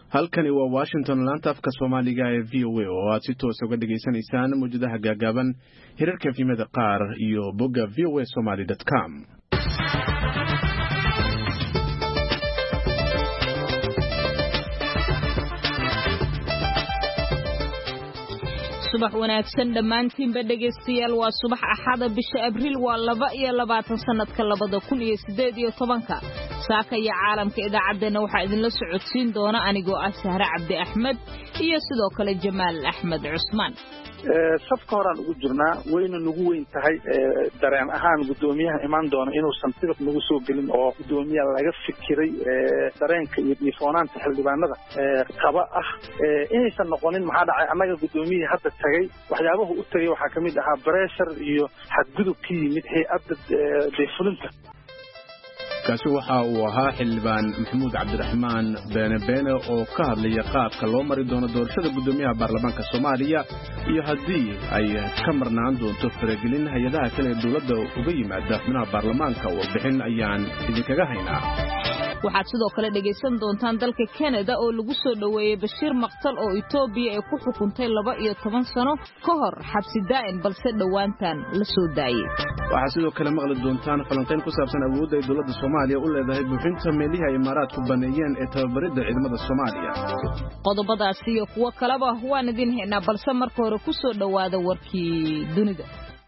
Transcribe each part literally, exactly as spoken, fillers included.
halkani waa Washington laanta afka Soomaaliga ee V O A oo aad si toos uga dhageysanaysaan muujadaha gaagaaban hirarka fiimada qaar iyo bogga v o a somali dot com. subax wanaagsan dhamaantiinba dhageystayaal waa subax axada bisha abriil waa laba iyo labaatan sanadka labada kun iyo sideed iyo tobanka saaka iyo caalamka idaacadeena waxaa idinla socodsiin doona anigoo ah Sahra Cabdi Axmed iyo sidoo kale Jamaal Axmed Cusmaan. safka horaan ugu jirnaa wayna nagu weyn tahay dareen ahaan gudoomiyaha imaan doona inuu santibiq nagu soo gelin oo gudoomiyaha laga fikiray dareenka iyo diifoonanta xildhibaanada qaba ah inaysan noqonin maxaa dhacay annaga gudoomiyihii hadda tagay waxyaabaha u tagay waxaa ka mid ahaa pressure iyo xadgudub ka yimid hay'adda deefulinta. kaasi waxa uu ahaa xildhibaan Maxamuud Cabdiraxmaan Beene Beene oo ka hadlaya qaabka loo mari doono doorashada gudoomiyaha baarlamaanka Soomaaliya iyo haddii ay ka marnaan doonto faragelin hay'adaha kale ee dawladda uga yimaada xubnaha baarlamaanka warbixin ayaan idinkaga haynaa. waxaad sidoo kale dhageysan doontaan dalka Canada oo lagu soo dhaweeyay Bashiir Maqtal oo Itoobiya ay ku xukuntay laba iyo toban sano ka hor xabsi daa'im balse dhawaantan la soo daayay. waxaad sidoo kale maqli doontaan falanqayn ku saabsan awoodda ay dawladda Soomaaliya u leedahay buuxinta meelaha Imaaraadku baneeyeen ee tababaridda ciidamada Soomaaliya. qodobadaas iyo kuwa kaleba waan idin haynaa balse marka hore ku soo dhawaada warkii dunida.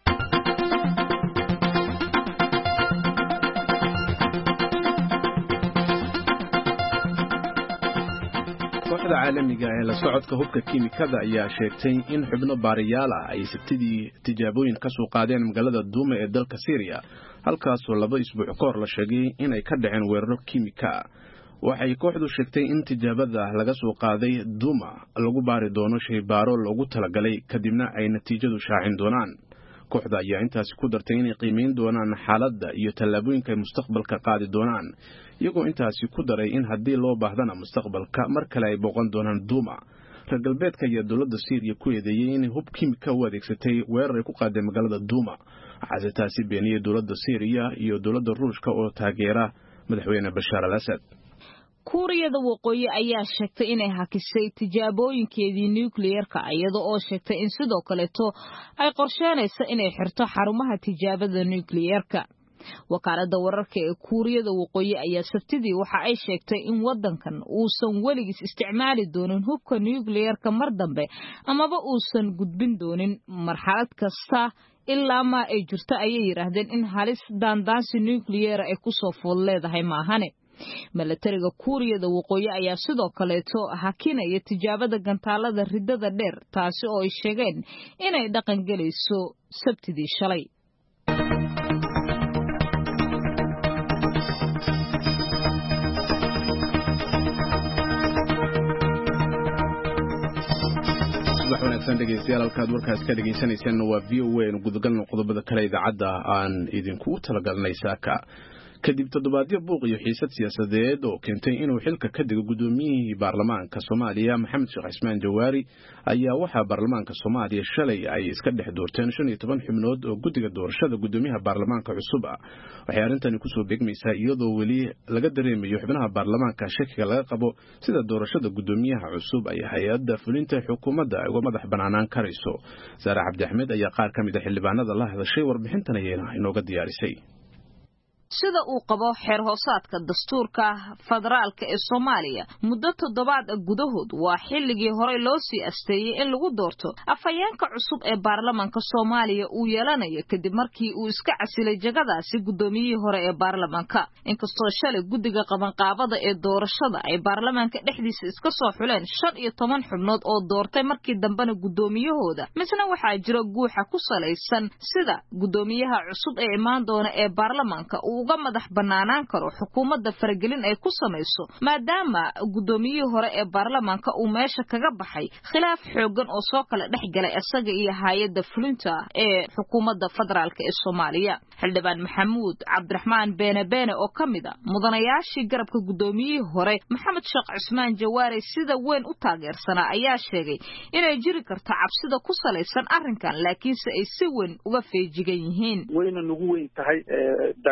kooxda caalamiga ee la socodka hubka kiimikada ayaa sheegtay in xubno baariyaal ah ay sabtidii tijaabooyin ka soo qaadeen magaalada Duuma ee dalka Syria halkaas oo laba isbuuc ka hor la sheegay in ay ka dhaceen weeraro kiimika. waxay kooxdu sheegtay in tijaabada laga soo qaaday Duuma lagu baari doono shaybaaro loogu talagalay kadibna ay natiijadu shaacin doonaan. kooxda ayaa intaas ku dartay inay qiimeyn doonaan xaaladda iyo tallaabooyinka mustaqbalka qaadi doonaan iyagoo intaasi ku daray in haddii loo baahdana mustaqbalka mar kale ay booqan doonaan Duuma. reer galbeedka iyo dawladda Syria ku eedeeyay inay hub kiimika u adeegsatay weerar ay ku qaadeen magaalada Duuma waxaase taasi beeniyay dawladda Syria iyo dawladda Ruushka oo taageera madaxweyne Bashar al-Assad. kuuriyada waqooyi ayaa sheegtay inay hakisay tijaabooyinkeedii nuclear-ka iyadoo oo sheegtay in sidoo kaleeto ay qorsheynayso inay xirto xarumaha tijaabada nuclear-ka. wakaaladda wararka ee kuuriyada waqooyi ayaa sabtidii waxa ay sheegtay in wadankan uusan weligiis isticmaali doonin hubka nuclear-ka mar dambe amaba uusan gudbin doonin marxalad kasta ilaa ma ay jirto ayay yiraahdeen in halis daandaansi nuclear ay ku soo fool leedahay maahane. milatariga kuuriyada waqooyi ayaa sidoo kaleeto hakinaya tijaabada gantaalada ridada dheer taasi oo ay sheegeen inay dhaqan galayso sabtidii shalay. subax wanaagsan dhegeystayaal halkaad warkaas ka dhegeysanaysan waa V O A ee gudagalna qodobada kale idaacadda aan idinku talagalnay saaka. kadib toddobaadyo buuq iyo xiisad siyaasadeed oo keentay inuu xilka ka digo gudoomiyihii baarlamaanka Soomaaliya Maxamed Sheekh Cismaan Jawaari ayaa waxa baarlamaanka Soomaaliya shalay ay iska dhex doorteen shan iyo toban xubnood oo guddiga doorashada gudoomiyaha baarlamaanka cusub ah. waxay arintani ku soo beegmaysaa iyadoo weli laga dareemayo xubnaha baarlamaanka shakiga laga qabo sida doorashada gudoomiyaha cusub ay hay'adda fulinta xukuumadda uga madax banaanaan karayso. Sahra Cabdi Axmed ayaa qaar ka mid ah xildhibaanada la hadashay warbixintan ayayna inooga diyaarisay. sida uu qabo xeer hoosaadka dastuurka federaalka ee Soomaaliya muddo toddobaad gudahood waa xilligii hore loo sii asteeyay in lagu doorto afhayeenka cusub ee baarlamaanka Soomaaliya uu yeelanayo kadib markii uu iska casilay jagadaasi gudoomiyihii hore ee baarlamaanka. inkastoo shalay guddiga qabanqaabada ee doorashada ay baarlamaanka dhexdiisa iska soo xuleen shan iyo toban xubnood oo doortay markii dambena gudoomiyahooda misna waxaa jira guuxa ku salaysan sida gudoomiyaha cusub ee imaan doona ee baarlamaanka uga madax banaanaan karo xukuumadda faragelin ay ku samayso maadaama gudoomiyihii hore ee baarlamaanka uu meesha kaga baxay khilaaf xoogan oo soo kala dhex galay isaga iyo hay'adda fulinta ee xukuumadda federaalka ee Soomaaliya. xildhibaan Maxamuud Cabdiraxmaan Beene Beene oo kamid ah mudanayaashii garabka gudoomiyihii hore Maxamed Sheekh Cismaan Jawaari sida weyn u taageersanaa ayaa sheegay inay jiri karto cabsida ku salaysan arrinkan laakiinse ay si weyn uga feejigan yihiin. wayna nagu weyn tahay dareen ahaan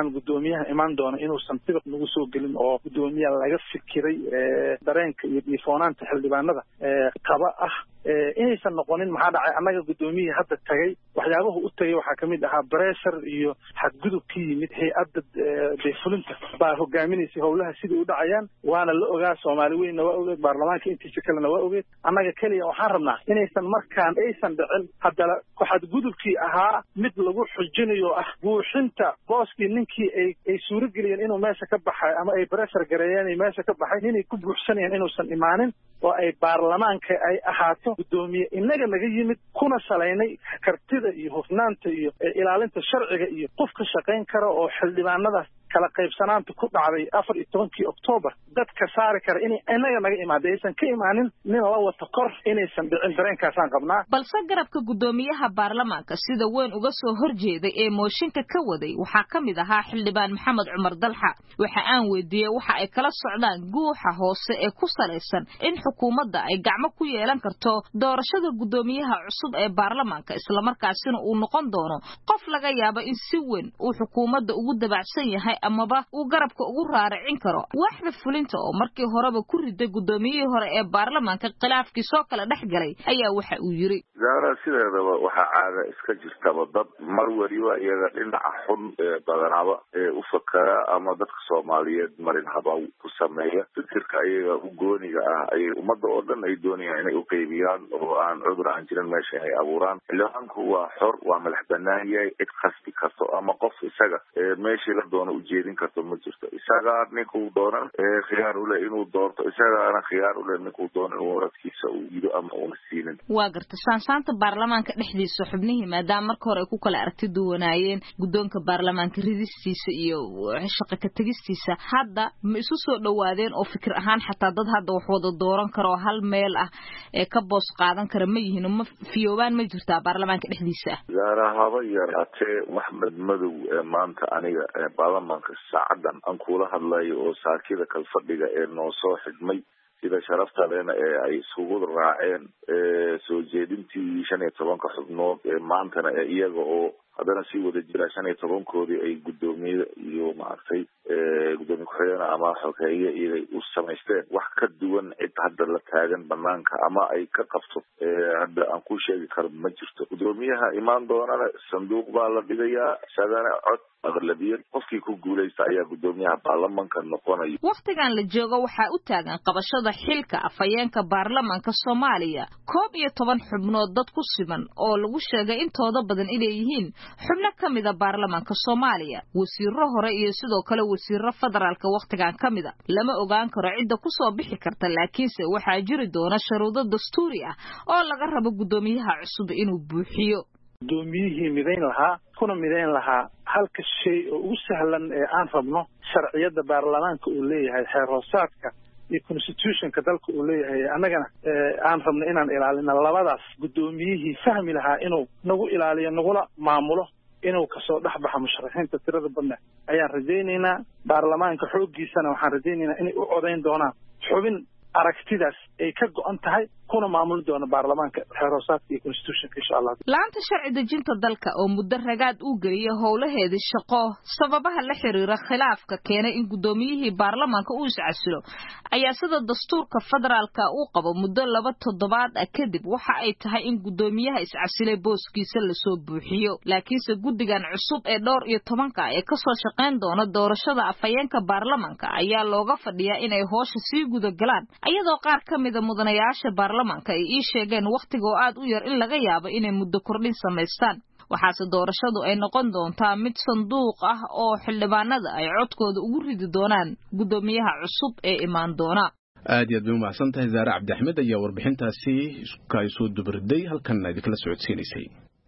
ahaan gudoomiyaha imaan doona inuusan tibaq nagu soo gelin oo gudoomiyaha laga fikiray dareenka iyo diifoonaanta xildhibaanada qaba ah inaysan noqonin maxaa dhacay annaga gudoomiyihii hadda tagay waxyaabahu u tagay waxaa kamid ahaa pressure iyo xadgudub ka yimid hay-adda deefulinta baa hogaaminaysay howlaha sidai u dhacayaan waana la ogaa soomaali weynna waa ogeed baarlamaanka intiisa kalena waa ogeed annaga keliya waxaan rabnaa inaysan markaan aysan dhicin haddana xadgudubkii ahaa mid lagu xujinayo ah buuxinta booskii ninkii ay ay suurageliyeen inuu meesha ka baxay ama ay pressure gareeyeen ay meesha ka baxay ninay ku buuxsanayeen inuusan imaanin oo ay baarlamaanka ay ahaato gudoomiye inaga naga yimid kuna salaynay kartida iyo hufnaanta iyo ilaalinta sharciga iyo qof ka shaqayn kara oo xildhibaanada kala qaybsanaanta ku dhacday afar iyo tobankii Oktoobar dadka saari kara in inaga naga imaado aysan ka imaanin nin la wata kor inaysan dhicin dareenkaasaan qabnaa balse garabka gudoomiyaha baarlamaanka sida weyn uga soo horjeeday ee mooshinka ka waday waxaa ka mid ahaa xildhibaan Maxamed Cumar Dalxa waxa aan weydiiyay waxa ay kala socdaan guuxa hoose ee ku saleysan in xukuumadda ay gacmo ku yeelan karto doorashada gudoomiyaha cusub ee baarlamaanka isla markaasina uu noqon doono qof laga yaabo in si weyn uu xukuumadda ugu dabacsan yahay amaba uu garabka ugu raaricin karo waxda fulinta oo markii horeba ku riday gudoomiyihii hore ee baarlamaanka khilaafkii soo kala dhex galay ayaa waxa uu yiri zaara sideedaba waxa caada iska jirtaba dad mar wariba iyaga dhinaca xun ee badanaaba ee u fakara ama dadka Soomaaliyeed marin haba ku sameeya fikirka ayaga u gooniga ah ay ummadda oo dhan ay doonayaan inay u qaybiyaan oo aan cudur aan jirin meesha ay abuuraan xilligaanku waa xor waa madax bannaan yahay cid qasbi karto ama qof isaga meeshii la doono jeedin karto ma jirto isaga ninkuu doonan ee khiyaar u leh inuu doorto isagana khiyaar u leh ninkuu doonan inuu radkiisa uu yido ama uu siinin waa garta saansaanta baarlamaanka dhexdiisa xubnihii maadaama marka hore ay ku kala aragti duwanaayeen gudoonka baarlamaanka ridistiisa iyo shaqo ka tagistiisa hadda ma isu soo dhawaadeen oo fikir ahaan xataa dad hadda wax wada dooran karo hal meel ah ee ka boos qaadan kara ma yihiin ma fiyoobaan ma jirtaa baarlamaanka dhexdiisa zaarahaba yaraatee Maxmed Madow ee maanta aniga baarlamaanka saacadan aan kula hadlayo oo saakida kal fadhiga ee noo soo xidmay sida sharafta leena ee ay isugu raaceen ee soo jeedintii shan iyo tobanka xubnood ee maantana ee iyaga oo haddana si wada jira shan iyo tobankoodii ay gudoomiyada iyo maartay ee gudoomiye ku-xigeenka ama xogeeye inay u samaysteen wax ka duwan cid hadda la taagan banaanka ama ay ka qabto ee hadda aan ku sheegi karo ma jirto gudoomiyaha imaan doonana sanduuq baa la dhigayaa isagana cod aqlabiyad qofkii ku guuleysta ayaa gudoomiyaha baarlamaanka noqonaya waqtigan la joogo waxaa u taagan qabashada xilka afayeenka baarlamaanka Soomaaliya koob iyo toban xubnood dad ku siman oo lagu sheegay intooda badan inay yihiin xubno kamida baarlamaanka Soomaaliya wasiirro hore iyo sidoo kale wasiirro federaalka waqtigan kamida lama ogaan karo cidda ku soo bixi karta laakiinse waxaa jiri doona shuruudo dastuuri ah oo laga rabo gudoomiyaha cusub inuu buuxiyo gudoomiyihii midayn lahaa kuna midayn lahaa halka shay oo ugu sahlan ee aan rabno sharciyada baarlamaanka uu leeyahay xeer hoosaadka iyo constitutionka dalka uu leeyahay annagana aan rabno inaan ilaalino labadaas gudoomiyihii fahmi lahaa inuu nagu ilaaliyo nagula maamulo inuu kasoo dhaxbaxo musharaxiinta tirada badan ayaan rajaynaynaa baarlamaanka xooggiisana waxaan rajaynaynaa inay u codayn doonaan xubin aragtidaas ay ka go'an tahay kuna maamuli doona baarlamaanka xeeroosaadka iyo constitutionka insha Allah laanta sharci dejinta dalka oo muddo ragaad u geliyay howlaheedii shaqo sababaha la xiriira khilaafka keenay in gudoomiyihii baarlamaanka uu iscasilo ayaa sida dastuurka federaalka uu qabo muddo laba toddobaad ah kadib waxa ay tahay in gudoomiyaha iscasilay booskiisa la soo buuxiyo laakiinse guddigan cusub ee dhowr iyo tobanka ee ka soo shaqeyn doona doorashada afayeenka baarlamaanka ayaa looga fadhiyaa inay hoosha sii guda galaan ayadoo qaar kamida mudanayaasha baarlamaanka ay ii sheegeen waqtiga oo aad u yar in laga yaabo inay muddo kordhin samaystaan waxaase doorashadu ay noqon doontaa mid sanduuq ah oo xildhibaanada ay codkooda ugu ridi doonaan gudoomiyaha cusub ee imaan doona aad iyo aad bay umahadsan tahay Zaare Cabdi Axmed ayaa warbixintaasi ka soo dubriday halkan idin la socodsiinaysay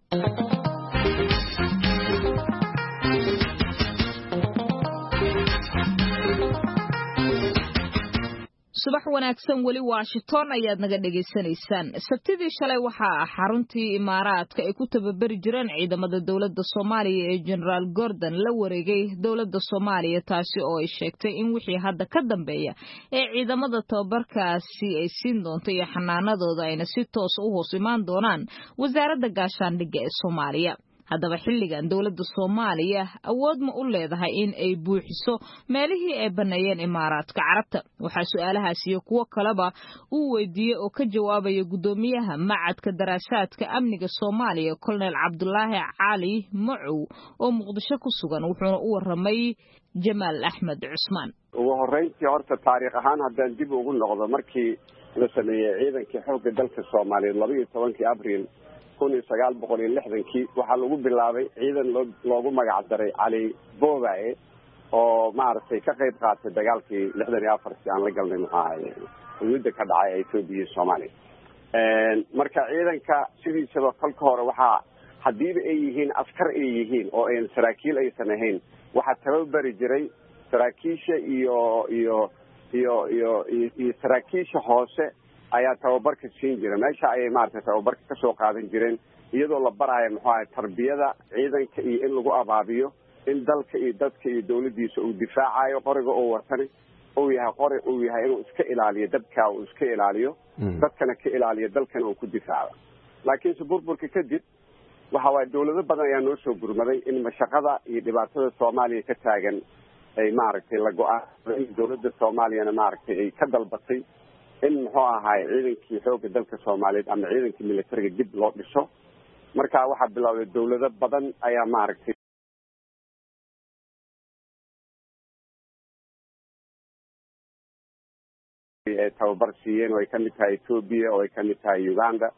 subax wanaagsan wali Washington ayaad naga dhageysanaysaan sabtidii shalay waxa xaruntii imaaraadka ay ku tababari jireen ciidamada dawladda Soomaaliya ee General Gordon la wareegay dawladda Soomaaliya taasi oo ay sheegtay in wixii hadda ka dambeeya ee ciidamada tababarkaasi ay siin doonto iyo xanaanadooda ayna si toos u hoos imaan doonaan wasaaradda gaashaandhigga ee Soomaaliya haddaba xilligan dowladda Soomaaliya awood ma u leedahay in ay buuxiso meelihii ay baneeyeen Imaaraadka Carabta waxa su'aalahaas iyo kuwo kaleba uu weydiiyay oo ka jawaabaya gudoomiyaha macadka daraasaadka amniga Soomaaliya Colonel Cabdullaahi Cali Macow oo Muqdisho ku sugan wuxuuna u waramay Jamaal Axmed Cusmaan ugu horeyntii horta taariikh ahaan haddaan dib ugu noqdo markii la sameeyay ciidankii xoogga dalka Soomaaliyeed laba iyo tobankii Abriil kun iyo sagaal boqol iyo lixdankii waxaa lagu bilaabay ciidan loogu magac daray Cali Boobaye oo maaragtay ka qayb qaatay dagaalkii lixdan iyo afartii aan la galnay maxaa xuduudda ka dhacay Itoobiya iyo Soomaaliya marka ciidanka sidiisaba kolka hore waxaa haddiiba ay yihiin askar ay yihiin oo ay saraakiil aysan ahayn waxaa tababari jiray saraakiisha iyo iyo iyo iyo iyo saraakiisha hoose ayaa tababarka siin jiray meesha ayay maaragtay tababarka ka soo qaadan jireen iyadoo la barayo muxuu ahay tarbiyada ciidanka iyo in lagu abaabiyo in dalka iyo dadka iyo dawladdiisa uu difaacayo qoriga oo watani uu yahay qori uu yahay inuu iska ilaaliyo dadka uu iska ilaaliyo dadkana ka ilaaliyo dalkana uu ku difaaco laakiin burburka kadib waxa waa dawlado badan ayaa noo soo gurmaday in mashaqada iyo dhibaatada Soomaaliya ka taagan ay maaragtay la go'aanay dawladda Soomaaliyana maaragtay ay ka dalbatay in muxuu ahay ciidankii xoogga dalka Soomaaliyeed ama ciidankii militariga dib loo dhiso marka waxa bilowday dawlado badan ayaa maaragtay ay tababar siiyeen oo ay ka mid tahay Itoobiya oo ay ka mid tahay Uganda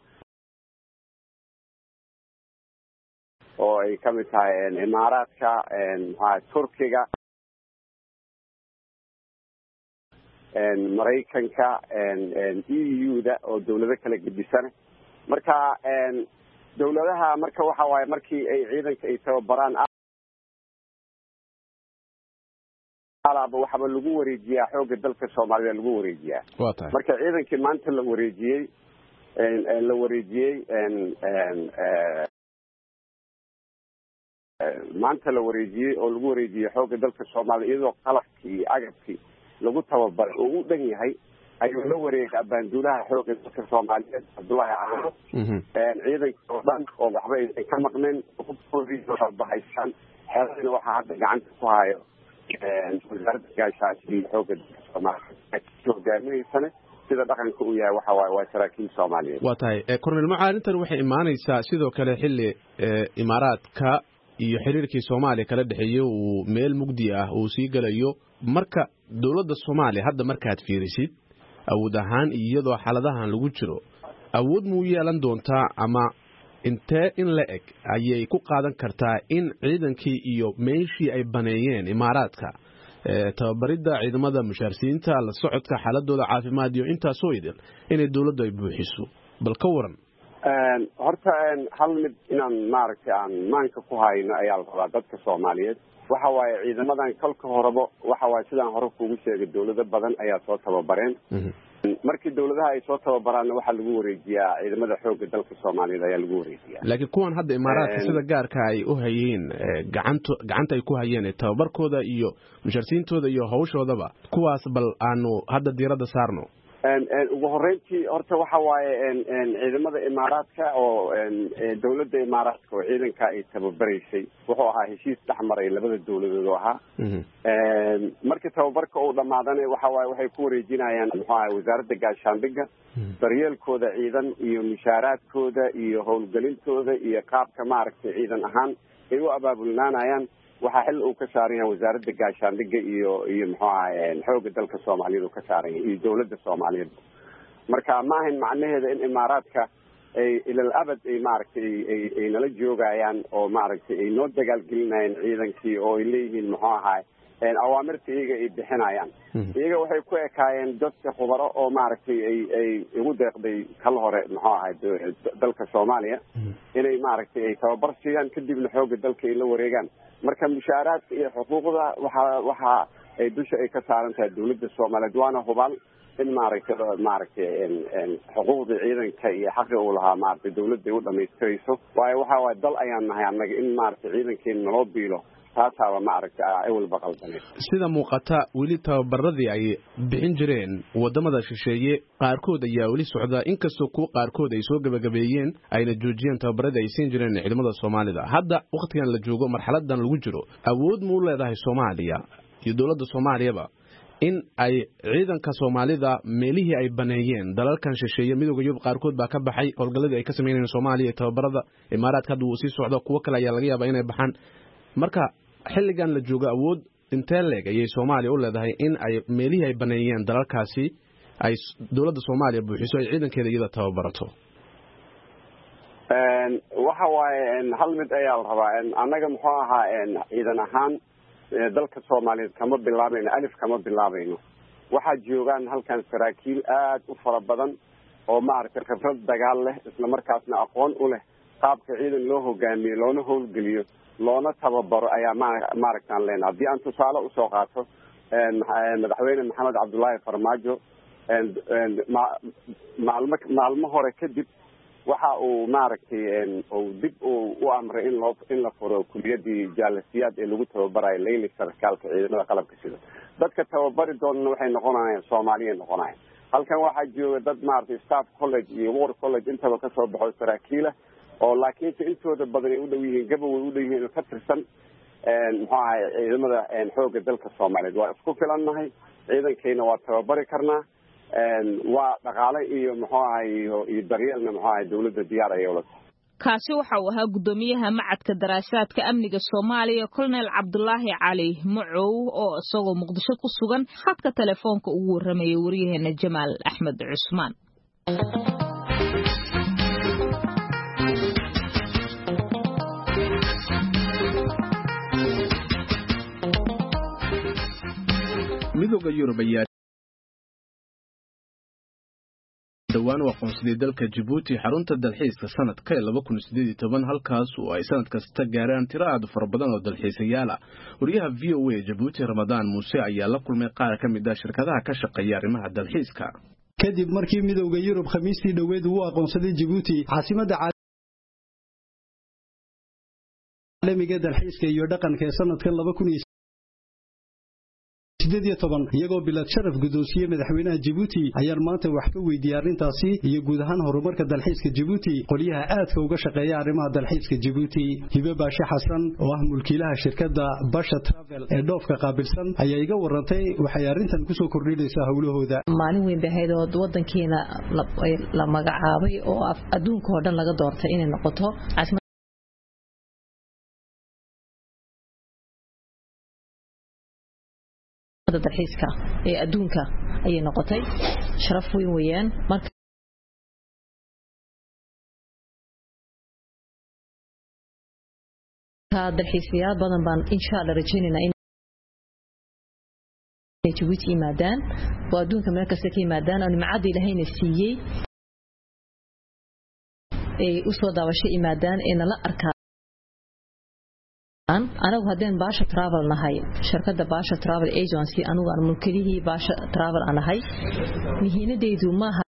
oo ay ka mid tahay Imaaraadka maxaa Turkiga Mareykanka E U-da oo dawlado kala gedisan marka dawladaha marka waxa waaye markii ay ciidanka ay tababaraan alaaba waxba lagu wareejiyaa xoogga dalka Soomaaliya lagu wareejiyaa marka ciidankii maanta la wareejiyay la wareejiyay maanta la wareejiyay oo lagu wareejiyay xoogga dalka Soomaaliya iyadoo qalabkii iyo agabkii lagu tababar oo u dhan yahay ayuu la wareegay abaanduulaha xoogga dalka Soomaaliyeed Cabdullaahi Cali ciidanka oo dhan oo waxba ay ka maqneen oo baxaysan xeelana waxa hadda gacanta ku hayo wasaaradda gaashaandhigga xoogga dalka Soomaaliya hogaaminaysana sida dhaqanka uu yahay waxa waaye waa saraakiil Soomaaliyeed waa tahay Colonel Macaalintan waxay imaanaysaa sidoo kale xilli Imaaraadka iyo xiriirkii Soomaaliya kala dhaxeeyay uu meel mugdi ah uu sii galayo marka dawladda Soomaaliya hadda markaad fiirisid awood ahaan iyadoo xaaladahan lagu jiro awood muu yeelan doontaa ama intee in la eg ayay ku qaadan kartaa in ciidankii iyo meeshii ay baneeyeen Imaaraadka tababarida ciidamada mushaarsiinta la socodka xaaladooda caafimaad iyo intaasoo idin inay dawladdu ay buuxiso bal ka waran horta hal mid inaan maaragtay aan maanka ku hayno ayaa la rabaa dadka Soomaaliyeed waxa waaye ciidamadan kolka horeba waxa waaye sidaan hore kuugu sheegay dawlado badan ayaa soo tababareen markii dawladaha ay soo tababaraanna waxaa lagu wareejiyaa ciidamada xoogga dalka Soomaaliyeed ayaa lagu wareejiyaa laakiin kuwan hadda Imaaraadka sida gaarka ay u hayeen gacanta gacanta ay ku hayeen tababarkooda iyo mushaarsiintooda iyo hawshoodaba kuwaas bal aanu hadda diiradda saarno ugu horeyntii horta waxa waaye ciidamada Imaaraadka oo dawladda Imaaraadka oo ciidanka ay tababaraysay wuxuu ahaa heshiis dhexmaray labada dawladood oo ahaa markii tababarka uu dhamaadana waxa waaye waxay ku wareejinayaan muxuu ahaa wasaaradda gaashaandhigga daryeelkooda ciidan iyo mushaaraadkooda iyo howlgelintooda iyo qaabka maaragtay ciidan ahaan ay u abaabulnaanayaan waxa xil uu ka saaran yahay wasaaradda gaashaandhigga iyo iyo muxuu ahaa xoogga dalka Soomaaliyeed uu ka saaran yahay iyo dawladda Soomaaliyeed marka ma ahan macnaheeda in Imaaraadka ay ilal abad ay maaragtay ay ay nala joogayaan oo maaragtay ay noo dagaalgelinayaan ciidankii oo ay leeyihiin muxuu ahaa awaamirta iyaga ay bixinayaan iyaga waxay ku ekaayeen dadka khubaro oo maaragtay ay ay ugu deeqday kal hore muxuu ahaa dalka Soomaaliya inay maaragtay ay tababar siiyaan kadibna xoogga dalka ay la wareegaan marka mushaaraadka iyo xuquuqda waxa waxa ay dusha ay ka saaran tahay dawladda Soomaaliyeed waana hubal in maaragtay maaragtay xuquuqda ciidanka iyo xaqi uu lahaa maaragtay dawladda ay u dhameystirayso waayo waxa waa dal ayaan nahay annaga in maaragtay ciidankeena naloo biilo taasaaba ma aragtay ay walba qaldanay sida muuqata weli tababaradii ay bixin jireen wadamada shisheeye qaarkood ayaa weli socda inkastoo kuwa qaarkood ay soo gabagabeeyeen ayna joojiyeen tababaradii ay siin jireen ciidamada Soomaalida hadda waqtigan la joogo marxaladan lagu jiro awood mu leedahay Soomaaliya iyo dawladda Soomaaliyaba in ay ciidanka Soomaalida meelihii ay baneeyeen dalalkan shisheeye midowga Yurub qaarkood baa ka baxay howlgaladii ay ka sameeyeen Soomaaliya tababarada Imaaraadka hadda uu sii socdo kuwa kale ayaa laga yaabaa inay baxaan marka xilligan la joogo awood intee leeg ayay Soomaaliya u leedahay in ay meelihii ay baneeyeen dalalkaasi ay dawladda Soomaaliya buuxiso ay ciidankeeda iyada tababarato een waxa waaye hal mid ayaa la rabaa in anaga muxuu ahaa in ciidan ahaan dalka Soomaaliyeed kama bilaabayno alif kama bilaabayno waxa joogan halkan saraakiil aad u fara badan oo maaragtay khibrad dagaal leh isla markaasna aqoon u leh qaabka ciidan loo hogaamiyo loona howlgeliyo loona tababaro ayaa maaragtaan leenahay haddii aan tusaale u soo qaato madaxweyne maxamed cabdullaahi farmaajo maalmo maalmo hore kadib waxa uu maaragtay uu dib u amray in loo in la furo kuliyadii jaalasiyaad ee lagu tababarayo leyli sarkaalka ciidamada qalabka sida dadka tababari doonana waxay noqonayaan Soomaaliya noqonayaan halkan waxaa jooga dad maaragtay staff college iyo war college intaba ka soo baxo saraakiila oo laakiin intooda badan ay u dhow yihiin gabadh way u dhow yihiin ka tirsan een muxuu ahay ciidamada een xooga dalka Soomaaliyeed waa isku filannahay ciidankeena waa tababari karnaa een waa dhaqaale iyo muxuu ahay iyo daryeelna muxuu ahay dawladda diyaar ay u leedahay kaasi waxa uu ahaa gudoomiyaha macadka daraasaadka amniga Soomaaliya Colonel Cabdullaahi Cali Macow oo isagoo Muqdisho ku sugan khadka telefoonka ugu warramay wariyaheena Jamaal Axmed Cusmaan midowga Yurub ayaa dhawaan waa qoonsiday dalka Djibouti xarunta dalxiiska sanadka laba kun iyo siddeed iyo toban halkaas oo ay sanad kasta gaaraan tiro aad u fara badan oo dalxiisayaal ah wariyaha V O A Djibouti Ramadaan Muuse ayaa la kulmay qaar ka mid ah shirkadaha ka shaqeeya arrimaha dalxiiska kadib markii midowga Yurub khamiistii dhaweed uu aqoonsaday Djibouti caasimadda caalamiga dalxiiska iyo dhaqanka ee sanadkan laba kun iyo siddeed iyo toban iyagoo bilad sharaf gudoonsiye madaxweynaha Djibouti ayaa maanta wax ka weydiiyay arintaasi iyo guud ahaan horumarka dalxiiska Djibouti qoliyaha aadka uga shaqeeya arrimaha dalxiiska Djibouti Hibe Baashi Xasan oo ah mulkiilaha shirkadda Basha Travel ee dhoofka qaabilsan ayaa iga warantay waxay arintan ku soo kordhinaysaa hawlahooda maalin weyn bahayd oo wadankeena la magacaabay oo adduunka oo dhan laga doortay inay noqoto dalxiiska ee adduunka ayay noqotay sharaf weyn weeyaan marka dalxiisayaal badan baan insha Allah rajaynaynaa in Djibouti yimaadaan oo adduunka meel kasta ka yimaadaan oo nimcada Ilaahayna siiyay ee u soo daawasho yimaadaan ee nala arkaa anagu hadeen Basha Travel nahay shirkadda Basha Travel Agency anigu aan mulkilihii Basha Travel anahay mihiinadeedu maaha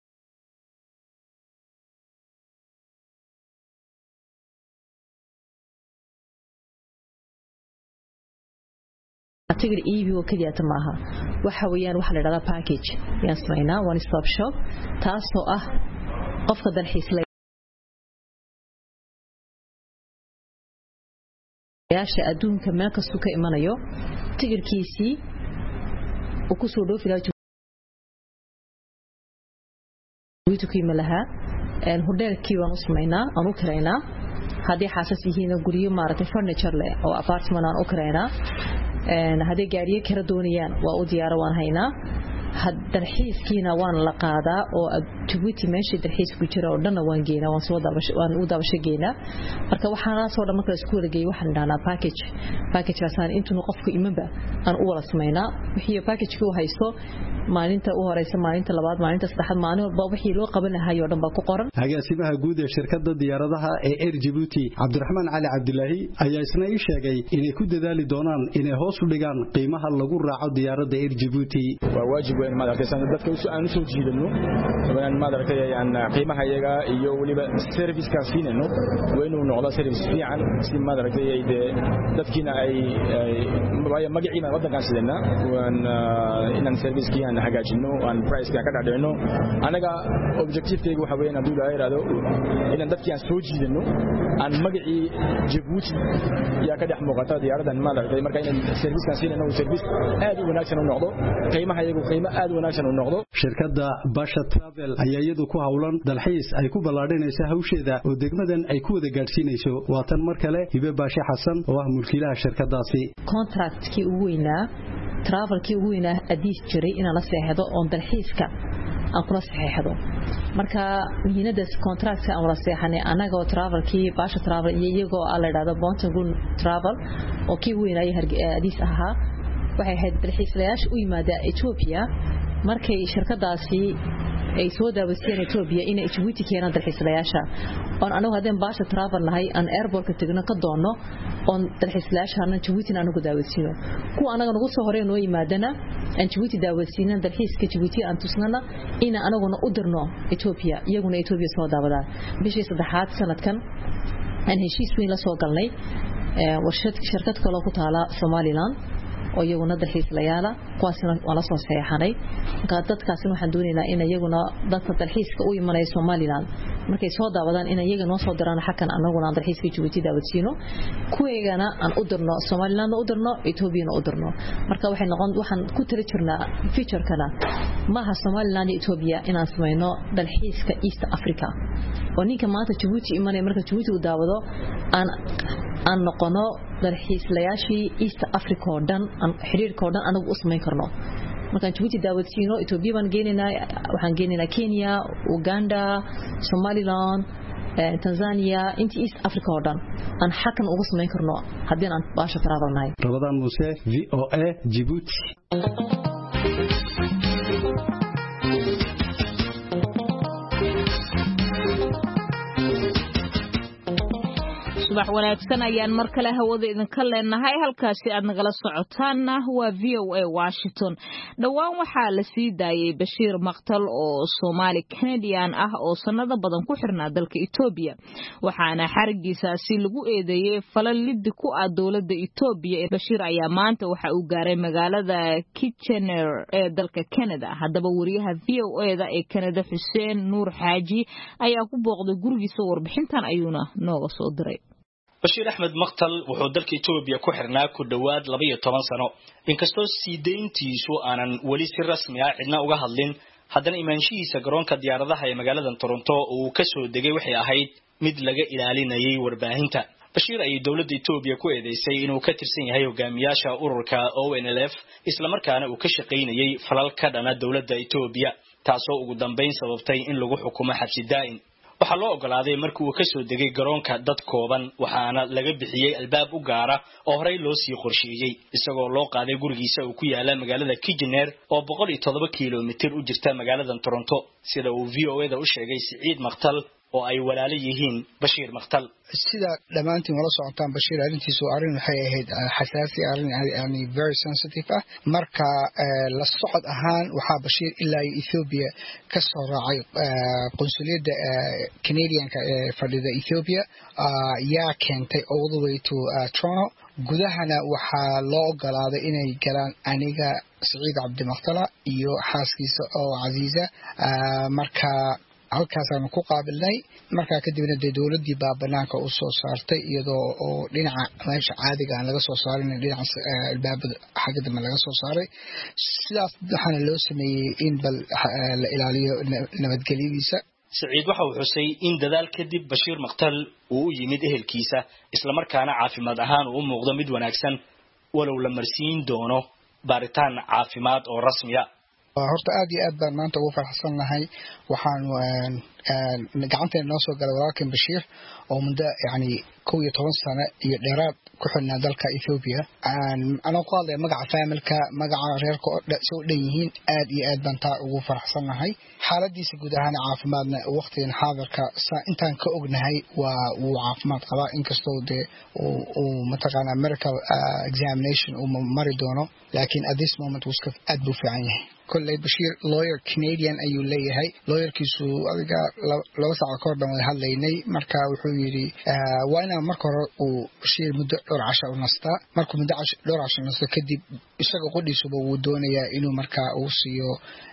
atiga iibi oo kaliya maaha waxa weeyaan waxa la yiraahdaa package yaan sameynaa one stop shop taasoo ah qofka dalxiiska yaasha adduunka meel kasta ka imanayo tigirkiisii oo ku soo dhoofilaa Djibouti ku imalaha een hotelkii waan u sameynaa aan u kareynaa hadii xaasas yihiin guriyo maaragtay furniture leh oo apartment aan u kareynaa een hadii gaariye kala doonayaan waa u diyaar waan haynaa dalxiiskiina waan la qaadaa oo Djibouti meeshii dalxiisku jira oo dhan waan geynaa waan soo daabasho waan u daabasho geynaa marka waxaan soo dhamaan kala isku wareegay waxaan dhaanaa package package kaasaan intuu qofku imanba aan u wada sameynaa wixii package ku haysto maalinta u horeysa maalinta labaad maalinta saddexaad maalin walba wixii loo qaban lahaa oo dhan baa ku qoran agaasimaha guud ee shirkadda diyaaradaha ee Air Djibouti Cabdiraxmaan Cali Cabdullaahi ayaa isna ii sheegay inay ku dadaali doonaan inay hoos u dhigaan qiimaha lagu raaco diyaaradda Air Djibouti waa waajib weyn ma arkaysan dadka aan soo jiidano waan ma arkayaan qiimaha iyaga iyo waliba service ka siinayno waynu noqdo service fiican si ma arkayay dadkina ay ay magaciina wadankan sidana waan inaan service kii aan hagaajino aan price ka ka dhacayno anaga objective-kaygu waxa weeyaan haduu ilaahay raado inaan dadkii aan soo jiidano aan magacii Djibouti yaa ka dhex muuqata diyaaradan ma arkay marka inaan service ka siinayno service aad u wanaagsan u noqdo qiimaha iyagu qiimo aad u wanaagsan u noqdo shirkadda Basha Travel ayaa iyadu ku hawlan dalxiis ay ku ballaadhinayso hawsheeda oo degmadan ay ku wada gaarsiinayso waa tan mar kale Hibe Baashi Xasan oo ah mulkiilaha shirkadaasi contract-kii ugu weynaa travel-kii ugu weynaa adiis jiray in la seexdo oo dalxiiska aan kula saxeexdo marka muhiimadaas contract-ka aan wada seexanay anaga oo travel-kii Basha Travel iyo iyagoo aan la yiraahdo Bontagun Travel oo kii weynaa adiis ahaa waxay ahayd dalxiislayaasha u yimaada Ethiopia markay shirkadaasi ay soo daawasteen Ethiopia in Djibouti keenan dalxiislayaasha oo anagu hadeen Basha Travel lahay aan airport-ka tagno ka doono oo dalxiislayaasha aan Djibouti anagu daawasino ku anaga nagu soo horeen oo yimaadana aan Djibouti daawasino dalxiiska Djibouti aan tusnana in anaguna u dirno Ethiopia iyaguna Ethiopia soo daawadaan bishii saddexaad sanadkan aan heshiis weyn la soo galnay warshad shirkad kale oo ku taala Somaliland oo iyaguna dalxiislayaala kuwaasina wala soo saxeexanay marka dadkaasina waxaan doonaynaa in iyaguna dadka dalxiiska u imanaya Somaliland markay soo daawadaan in iyaga noo soo diraan xakan anaguna dalxiiska Djibouti daawasiino kuweegana aan u dirno Somaliland u dirno Ethiopia u dirno marka waxay noqon waxaan ku tiri jirnaa feature kana maaha Somaliland iyo Ethiopia inaan sameeyno dalxiiska East Africa oo ninka maanta Djibouti imanaya marka Djibouti u daawado aan aan noqono dalxiislayaashii East Africa oo dhan aan xiriirka oo dhan anagu u sameyn karno markaan Djibouti daawasiino Ethiopia baan geeninaa waxaan geeninaa Kenya Uganda Somaliland Tanzania intii East Africa oo dhan aan xakan ugu sameyn karno haddii aan Basha Travel nahay Ramadan Muuse V O A Djibouti subax wanaagsan ayaan mar kale hawada idinka leenahay halkaasi aad nagala socotaanna waa V O A Washington dhawaan waxaa la sii daayay Bashiir Maqtal oo Soomaali Canadian ah oo sanado badan ku xirnaa dalka Ethiopia waxaana xarigiisaasi lagu eedeeyay falal lid ku ah dawladda Ethiopia Bashiir ayaa maanta waxa uu gaaray magaalada Kitchener ee dalka Canada haddaba wariyaha V O A da ee Canada Xuseen Nuur Xaaji ayaa ku booqday gurigiisa warbixintan ayuuna nooga soo diray Bashiir Ahmed Maqtal wuxuu dalka Ethiopia ku xirnaa ku dhawaad laba iyo toban sano inkastoo siideyntiisu aanan wali si rasmi ah cidna uga hadlin haddana imaanshihiisa garoonka diyaaradaha ee magaalada Toronto uu ka soo degay waxay ahayd mid laga ilaalinayay warbaahinta Bashiir ay dawladda Ethiopia ku eedeysay inuu ka tirsan yahay hogaamiyaasha ururka O N L F isla markaana uu ka shaqeynayay falal ka dhana dawladda Ethiopia taasoo ugu dambeyn sababtay in lagu xukumo xabsi daa'im waxaa loo ogolaaday markii uu ka soo degay garoonka dad kooban waxaana laga bixiyay albaab u gaara oo horey loo sii qorsheeyay isagoo loo qaaday gurigiisa uu ku yaala magaalada Kitchener oo boqol iyo toddoba kiiloomitir u jirta magaalada Toronto sida uu V O A da u sheegay Siciid Maqtal oo ay walaalo yihiin Bashiir Maqtal sida dhamaantiin wala socotaan Bashiir arintiisu arin waxay ahayd xasaasi arin yani very sensitive ah marka la socod ahaan waxa Bashiir ilaa Ethiopia ka soo raacay qunsuliyadda Canadian-ka ee fadhida Ethiopia yaa keentay all the way to Toronto gudahana waxaa loo ogolaaday inay galaan aniga Siciid Cabdi Maqtala iyo xaaskiisa oo Aziza marka halkaas aan ku qaabilnay marka kadibna dawladdii baa banaanka u soo saartay iyadoo oo dhinaca meesha caadiga aan laga soo saarin dhinaca albaabada xagga ma laga soo saaray sidaas waxaana loo sameeyay in bal la ilaaliyo nabadgelyadiisa Siciid waxa uu xusay in dadaal kadib Bashiir Maqtal uu u yimid ehelkiisa isla markaana caafimaad ahaan uu muuqdo mid wanaagsan walow la marsiin doono baaritaan caafimaad oo rasmi ah horta aad iyo aad baan maanta ugu faraxsanahay waxaan gacanteena noo soo galay walaalkan Bashiir oo muddo yani kow iyo toban sano iyo dheeraad ku xidhnaa dalka Ethiopia aan ana ku hadlay magaca familka magaca reerka soo dhan yihiin aad iyo aad baan taa ugu faraxsanahay xaaladiisa guud ahaan caafimaadna waqtigan xaadirka intaan ka ognahay waa uu caafimaad qabaa inkastoo de uu mataqaana medical examination uu mari doono laakiin at this moment uu iska aad buu fiican yahay كل بشير lawyer Canadian أيو ليه هاي lawyer كيسو أذكر لو ساعة كوردن ويهالليني مركا وحيري وأنا مركا وبشير مدة دور عشرة ونصتا مركا مدة دور عشرة ونصتا كدي يشتغل قدي سبوا ودونيا إنه مركا أوصيو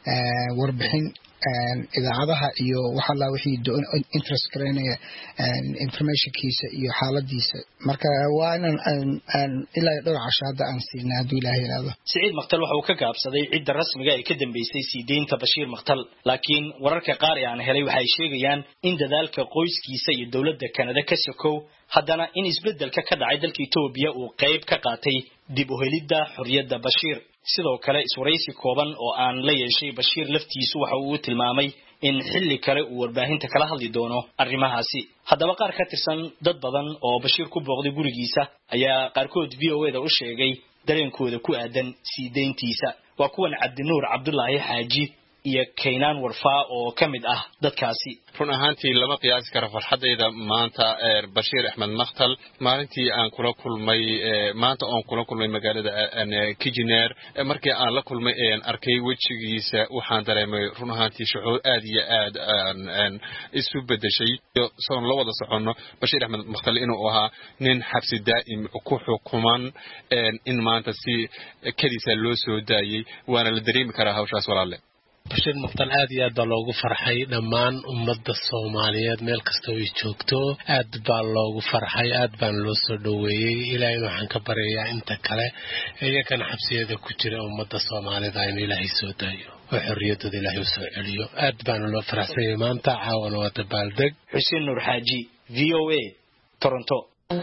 وربحين إذا عضها إيو وحلا وحي دون interest كرينيا information كيسة إيو حالة ديسة مركا وأنا إلا دور عشرة هذا أنسينا دو إلهي هذا سعيد مقتل وحو كقاب صدي عدة رسمي جاي كدم بيسي سيدين تبشير مقتل لكن وررك قارئ عن هلي وحي شيغيان إن ذلك قويس كيسة الدولة كندا كسكو haddana in isbedelka ka dhacay dalka Itoobiya uu qayb ka qaatay dib u helidda xorriyadda Bashir sidoo kale iswaraysi kooban oo aan la yeeshay Bashir laftiisu waxa uu tilmaamay in xilli kale uu warbaahinta kala hadli doono arrimahaasi haddaba qaar ka tirsan dad badan oo Bashir ku booqday gurigiisa ayaa qaarkood V O A da u sheegay dareenkooda ku aadan siideyntiisa waa kuwan Cabdinuur Cabdullaahi Xaaji iyo Keenan Warfaa oo kamid ah dadkaasi run ahaantii lama qiyaasi karo farxadeyda maanta Bashir Ahmed Maqtal maalintii aan kula kulmay maanta aan kula kulmay magaalada Kijineer markii aan la kulmay aan arkay wajigiisa waxaan dareemay run ahaantii shucuur aad iyo aad aan isu bedeshay soo la wada socono Bashir Ahmed Maqtal inuu ahaa nin xabsi daa'im ku xukuman in maanta si kaliisa loo soo daayay waana la dareemi karaa hawshaas walaale بشير مقتل آد يا دلوغ فرحي دمان أمد الصوماليات ميل كستوي جوكتو آد بالوغ فرحي آد بان لو سودوي إلى إنو حنك بريا انت كلا إيا كان حبسي هذا كتير أمد الصوماليات عين إلهي سودايو وحرية إلهي سودايو آد بان لو فرحي مان تعاون وتبالدق حسين نور حاجي V O A تورنتو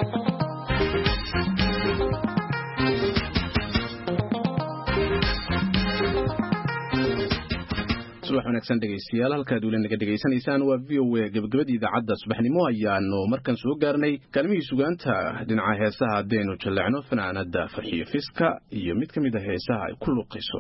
wax wanaagsan dhageystayaal halka aad weli naga dhageysanaysaan waa V O A gabagabadii idaacadda subaxnimo ayaanu markan soo gaarnay kaalmihii sugaanta dhinaca heesaha haddaynu jallacno fanaanada Farxiyo Fiska iyo mid ka mid ah heesaha ay ku luqayso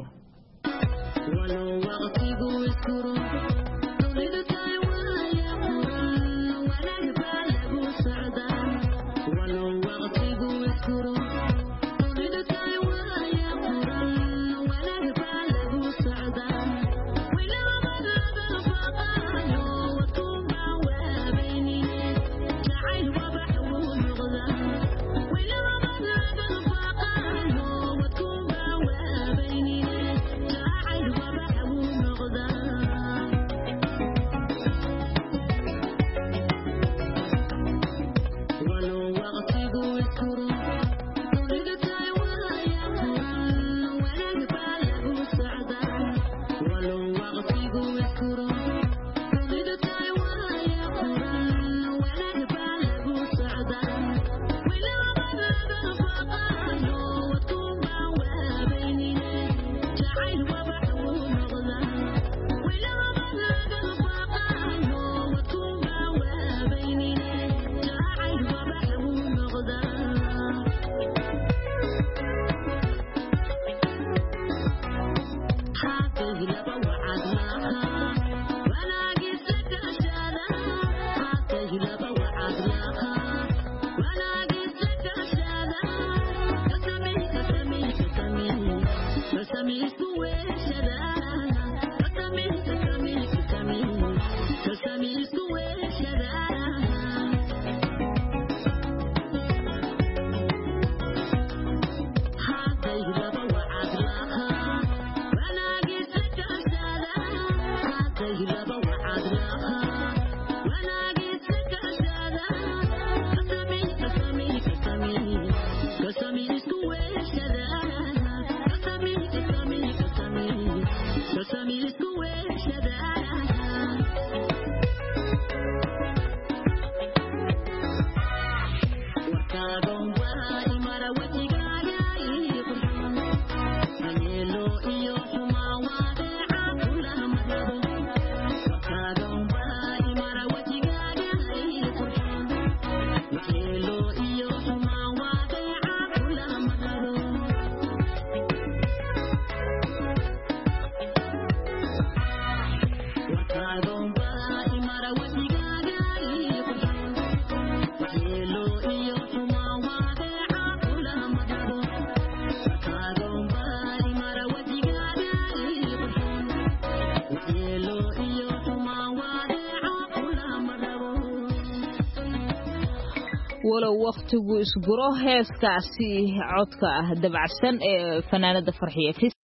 walow waqtigu isguro heeskaasi codka ah dabacsan ee fanaanada farxiye